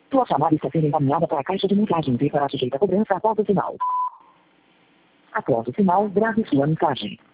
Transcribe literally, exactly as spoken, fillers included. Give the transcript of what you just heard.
Sua chamada está sendo encaminhada para a caixa de mensagens e será sujeita a cobrança após o sinal. Após o sinal, grave sua mensagem.